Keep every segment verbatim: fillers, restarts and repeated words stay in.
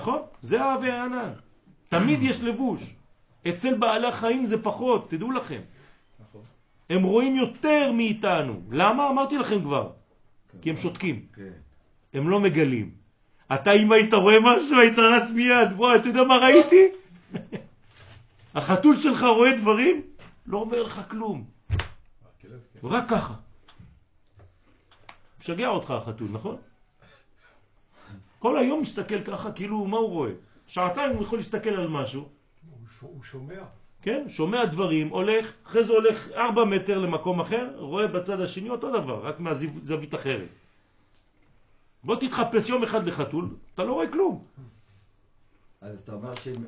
נכון? זה האב והענן. תמיד יש לבוש. אצל בעלי החיים זה פחות, תדעו לכם. נכון. הם רואים יותר מאיתנו. למה? אמרתי לכם כבר. כי הם שותקים. הם לא מגלים. אתה אם היית רואה משהו, היית רץ מיד. בוא, אתה יודע מה ראיתי? החתול שלך רואה דברים? לא אומר לך כלום. רק ככה. משגע אותך החתול, נכון? כל היום מסתכל ככה, כאילו מה הוא רואה? שעתיים הוא יכול להסתכל על משהו. הוא שומע. כן, שומע דברים, הולך, אחרי זה הולך ארבע מטר למקום אחר, רואה בצד השני אותו דבר, רק מהזווית אחרת. בוא תתחפש יום אחד לחתול, אתה לא רואה כלום. אז אתה אומר שאם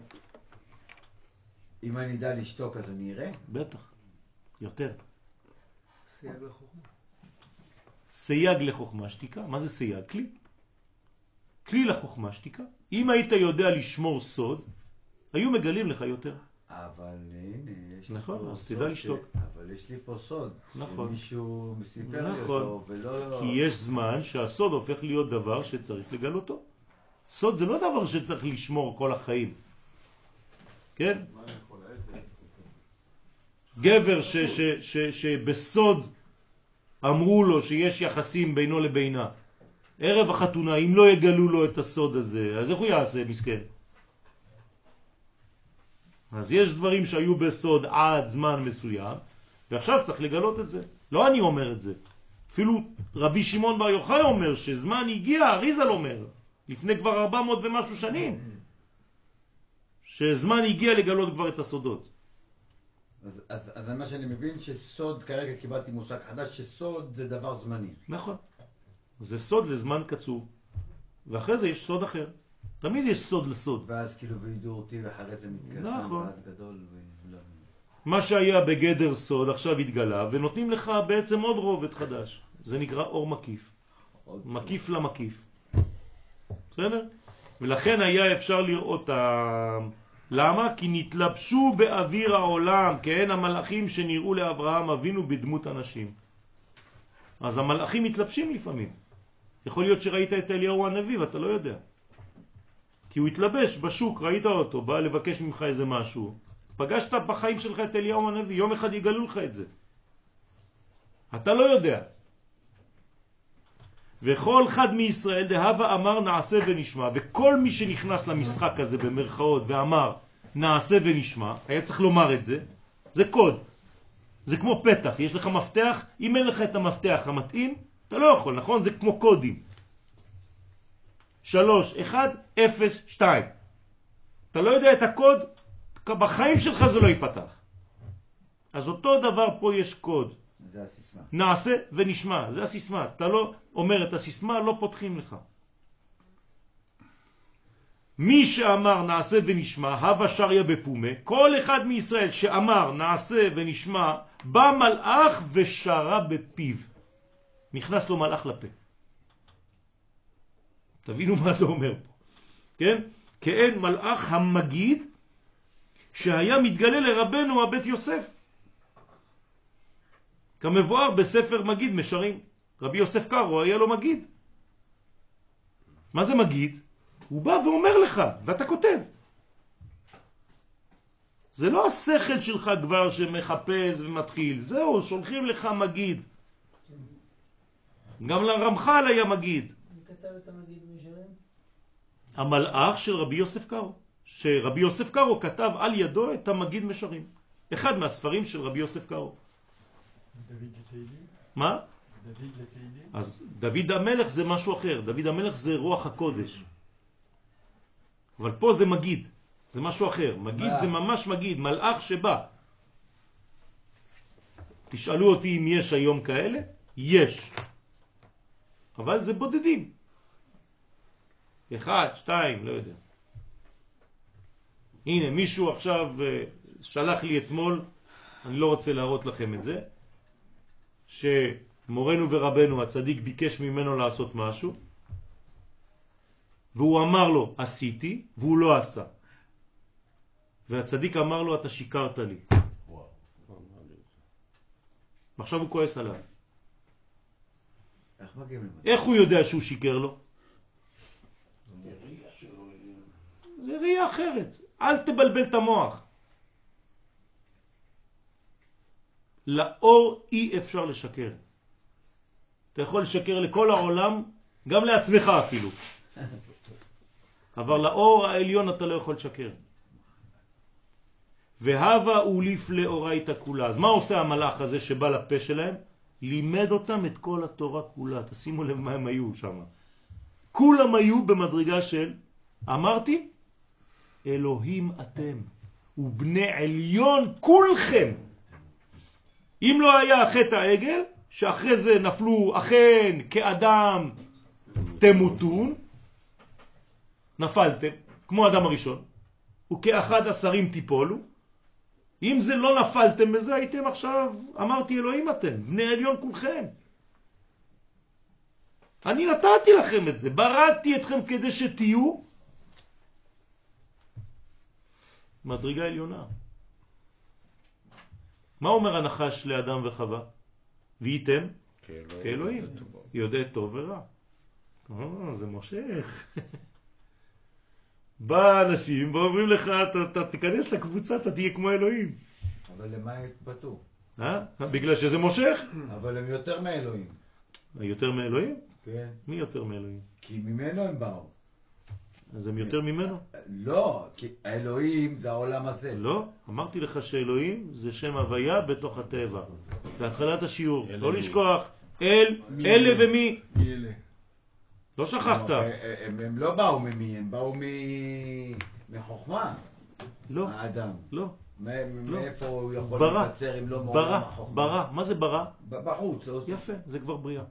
אם אני אדע לשתוק אז אני אראה? בטח, יותר. סייג לחוכמה. סייג לחוכמה שתיקה, מה זה סייג? כלי. כלי לחוכמה שתיקה. אם היית יודע לשמור סוד, היו מגלים לך יותר. אבל הנה, יש לי נכון, פה אז סוד תדע לשתוק. ש... אבל יש לי פה סוד. נכון. שמישהו מסיפר לי נכון. אותו ולא... כי יש זמן שהסוד הופך להיות דבר שצריך לגל אותו. סוד זה לא דבר שצריך לשמור כל החיים. כן? גבר ש, ש, ש, שבסוד אמרו לו שיש יחסים בינו לבינה. ערב החתונה, אם לא יגלו לו את הסוד הזה, אז איך הוא יעשה מסכן? אז יש דברים שהיו בסוד עד זמן מסוים, ועכשיו צריך לגלות את זה. לא אני אומר את זה. אפילו רבי שמעון בר יוחאי אומר שזמן הגיע, אריזל אומר, לפני כבר ארבע מאות ומשהו שנים, שזמן הגיע לגלות כבר את הסודות. אז, אז, אז מה שאני מבין שסוד, כרגע קיבלתי מושג חדש, שסוד זה דבר זמני. נכון. זה סוד לזמן קצוב, ואחרי זה יש סוד אחר. תמיד יש סוד לסוד. ואז כאילו וידעו אותי ואחרי זה מתקדם נכון. ועד גדול ולא... מה שהיה בגדר סוד עכשיו התגלה, ונותנים לך בעצם עוד רובד חדש. זה נקרא אור מקיף. מקיף למקיף. בסדר? ולכן היה אפשר לראות אותם. למה? כי נתלבשו באוויר העולם, כהן המלאכים שנראו לאברהם אבינו בדמות אנשים. אז המלאכים מתלבשים לפעמים. יכול להיות שראית את אליהו הנביא ואתה לא יודע. כי הוא התלבש בשוק, ראית אותו, בא לבקש ממך איזה משהו. פגשת בחיים שלך את אליהו הנביא, יום אחד יגלו לך את זה. אתה לא יודע. וכל אחד מישראל דהבה אמר נעשה ונשמע, וכל מי שנכנס למשחק הזה במרכאות ואמר נעשה ונשמע, היה צריך לומר את זה, זה קוד. זה כמו פתח, יש לך מפתח, אם אין לך את המפתח המתאים, אתה לא יכול, נכון? זה כמו קודים. שלוש, אחד, אפס, שתיים. אתה לא יודע את הקוד, בחיים שלך זה לא ייפתח. אז אותו דבר פה יש קוד. זה הסיסמה. נעשה ונשמע, זה הסיסמה. אתה לא אומר את הסיסמה, לא פותחים לך. מי שאמר נעשה ונשמע, הווה שריה בפומה, כל אחד מישראל שאמר נעשה ונשמע, בא מלאך ושרה בפיו. נכנס לו מלאך לפה. תבינו מה זה אומר פה. כן? כאין מלאך המגיד שהיה מתגלה לרבנו הבית יוסף. כמבואר בספר מגיד משרים. רבי יוסף קארו היה לו מגיד. מה זה מגיד? הוא בא ואומר לך, ואתה כותב. זה לא השכל שלך כבר שמחפש ומתחיל, זהו, שולחים לך מגיד. גם לרמח"ל היה מגיד. מי כתב את המגיד משרים? המלאך של רבי יוסף קארו. שרבי יוסף קארו כתב על ידו את המגיד משרים. אחד מהספרים של רבי יוסף קארו. דוד לתהילים? מה? דוד לתהילים? אז דוד המלך זה משהו אחר. דוד המלך זה רוח הקודש. אבל פה זה מגיד. זה משהו אחר. מגיד זה ממש מגיד. מלאך שבא. תשאלו אותי אם יש היום כאלה? יש. אבל זה בודדים. אחד, שתיים, לא יודע. הנה, מישהו עכשיו שלח לי אתמול, אני לא רוצה להראות לכם את זה, שמורנו ורבנו הצדיק ביקש ממנו לעשות משהו, והוא אמר לו, עשיתי, והוא לא עשה. והצדיק אמר לו, אתה שיקרת לי. עכשיו הוא כועס עליו. איך מגיעים לזה? איך הוא יודע שהוא שיקר לו? זה ראייה אחרת. אל תבלבל את המוח. לאור אי אפשר לשקר. אתה יכול לשקר לכל העולם, גם לעצמך אפילו. אבל לאור העליון אתה לא יכול לשקר. והווה אוליף לאורייתא כולה. אז מה עושה המלאך הזה שבא לפה שלהם? לימד אותם את כל התורה כולה. תשימו לב מה הם היו שם. כולם היו במדרגה של, אמרתי, אלוהים אתם, ובני עליון כולכם. אם לא היה חטא העגל, שאחרי זה נפלו אכן כאדם תמותון, נפלתם, כמו אדם הראשון, וכאחד עשרים תיפולו. אם זה לא נפלתם בזה, הייתם עכשיו, אמרתי אלוהים אתם, בני עליון כולכם. אני נתתי לכם את זה, בראתי אתכם כדי שתהיו מדרגה עליונה. מה אומר הנחש לאדם וחווה? והייתם כאלוהים, יודע טוב ורע. אה, זה מושך. בא אנשים ואומרים לך, אתה, אתה תיכנס לקבוצה, אתה תהיה כמו אלוהים. אבל למה הם התבטאו? אה? בגלל שזה מושך? אבל הם יותר מאלוהים. יותר מאלוהים? כן. מי יותר מאלוהים? כי ממנו הם באו. אז הם יותר ממנו? לא, כי האלוהים זה העולם הזה. לא, אמרתי לך שאלוהים זה שם הוויה בתוך הטבע. בהתחלת השיעור, לא לשכוח, אל, אלה ומי. מי אלה? לא שכחת. הם, הם לא באו ממי, הם באו מ... מחוכמה. לא, האדם. לא. מ- מאיפה הוא יכול ברא, להתבצר אם לא מעולם ברא, החוכמה? ברא. מה זה ברא? ב- בחוץ. לא- יפה, זה כבר בריאה.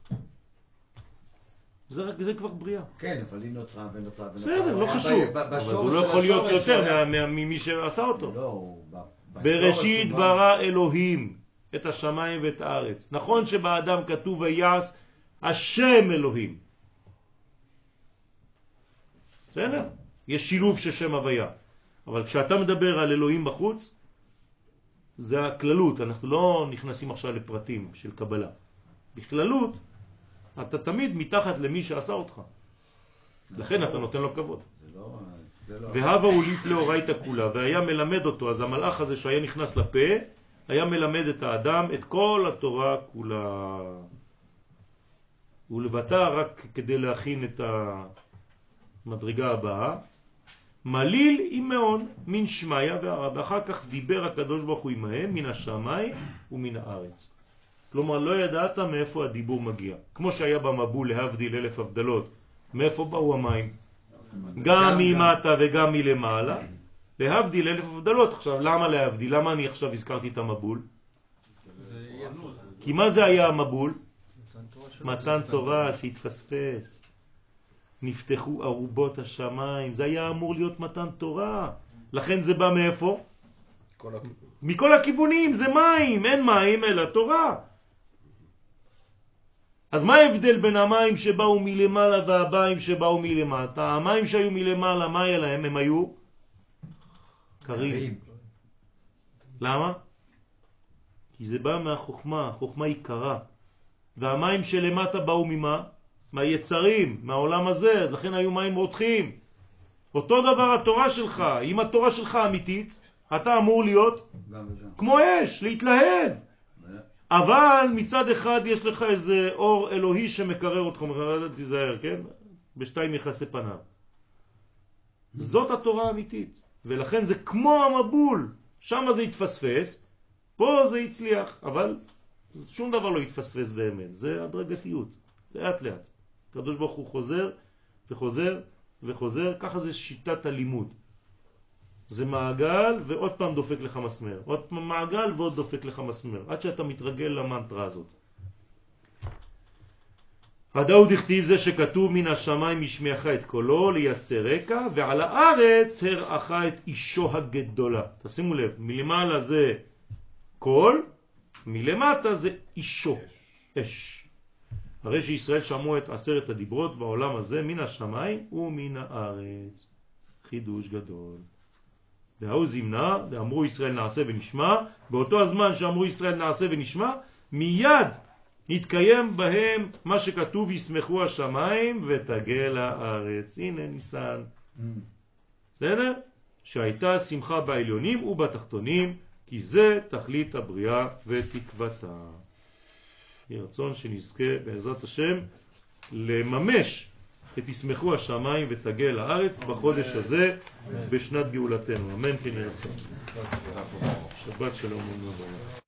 זה, רק- זה כבר בריאה. כן, אבל היא נוצרה ונוצרה ונוצרה. בסדר, לא היה חשוב. ב- ב- אבל בשורש הוא לא של יכול להיות השורש יותר היה- מה- מה- ממי שעשה אותו. לא, הוא ב- בשורש בראשית הוא ברא אלוהים את השמיים ואת הארץ. נכון שבאדם כתוב ויעש השם אלוהים. בסדר? יש שילוב של שם הוויה. אבל כשאתה מדבר על אלוהים בחוץ, זה הכללות. אנחנו לא נכנסים עכשיו לפרטים של קבלה. בכללות, אתה תמיד מתחת למי שעשה אותך. לכן אתה נותן לו כבוד. זה לא... זה לא... והווה הוליף לאורייתא כולה, והיה מלמד אותו. אז המלאך הזה שהיה נכנס לפה, היה מלמד את האדם את כל התורה כולה. הוא לבטא רק כדי להכין את המדרגה הבאה. מליל עם מעון מן שמיה והרע, ואחר כך דיבר הקדוש ברוך הוא עמהם מן השמיים ומן הארץ. כלומר לא ידעת מאיפה הדיבור מגיע. כמו שהיה במבול להבדיל אלף הבדלות, מאיפה באו המים? גם ממטה וגם מלמעלה. להבדיל אלף הבדלות. עכשיו למה להבדיל? למה אני עכשיו הזכרתי את המבול? כי מה זה היה המבול? מתן תורה שהתפספס. נפתחו ארובות השמיים. זה היה אמור להיות מתן תורה. לכן זה בא מאיפה? כל הכיוון. מכל הכיוונים. זה מים. אין מים אלא תורה. אז מה ההבדל בין המים שבאו מלמעלה והמים שבאו מלמטה? המים שהיו מלמעלה, מה היה להם? הם היו קרים. למה? כי זה בא מהחוכמה. החוכמה היא קרה. והמים שלמטה באו ממה? מהיצרים, מהעולם הזה. אז לכן היו מים רותחים. אותו דבר התורה שלך. אם התורה שלך אמיתית, אתה אמור להיות כמו אש, להתלהב. אבל מצד אחד יש לך איזה אור אלוהי שמקרר אותך, אל תיזהר, כן? בשתיים יחסי פניו. זאת התורה האמיתית. ולכן זה כמו המבול. שם זה התפספס, פה זה הצליח, אבל שום דבר לא התפספס באמת. זה הדרגתיות, לאט לאט. הקדוש ברוך הוא חוזר וחוזר וחוזר, ככה זה שיטת הלימוד. זה מעגל ועוד פעם דופק לך מסמר. עוד פעם מעגל ועוד דופק לך מסמר. עד שאתה מתרגל למנטרה הזאת. הדאו דכתיב זה שכתוב מן השמיים ישמיעך את קולו לייסר רקע, ועל הארץ הראך את אישו הגדולה. תשימו לב, מלמעלה זה קול, מלמטה זה אישו, אש. הרי שישראל שמעו את עשרת הדיברות בעולם הזה מן השמיים ומן הארץ. חידוש גדול. והוא זימנה, ואמרו ישראל נעשה ונשמע, באותו הזמן שאמרו ישראל נעשה ונשמע, מיד נתקיים בהם מה שכתוב ישמחו השמיים ותגל הארץ. הנה ניסן. בסדר? שהייתה שמחה בעליונים ובתחתונים, כי זה תכלית הבריאה ותקוותה. יהיה רצון שנזכה בעזרת השם לממש את תשמחו השמיים ותגל לארץ בחודש הזה בשנת גאולתנו. אמן כן יהיה רצון. שבת שלום וברכה.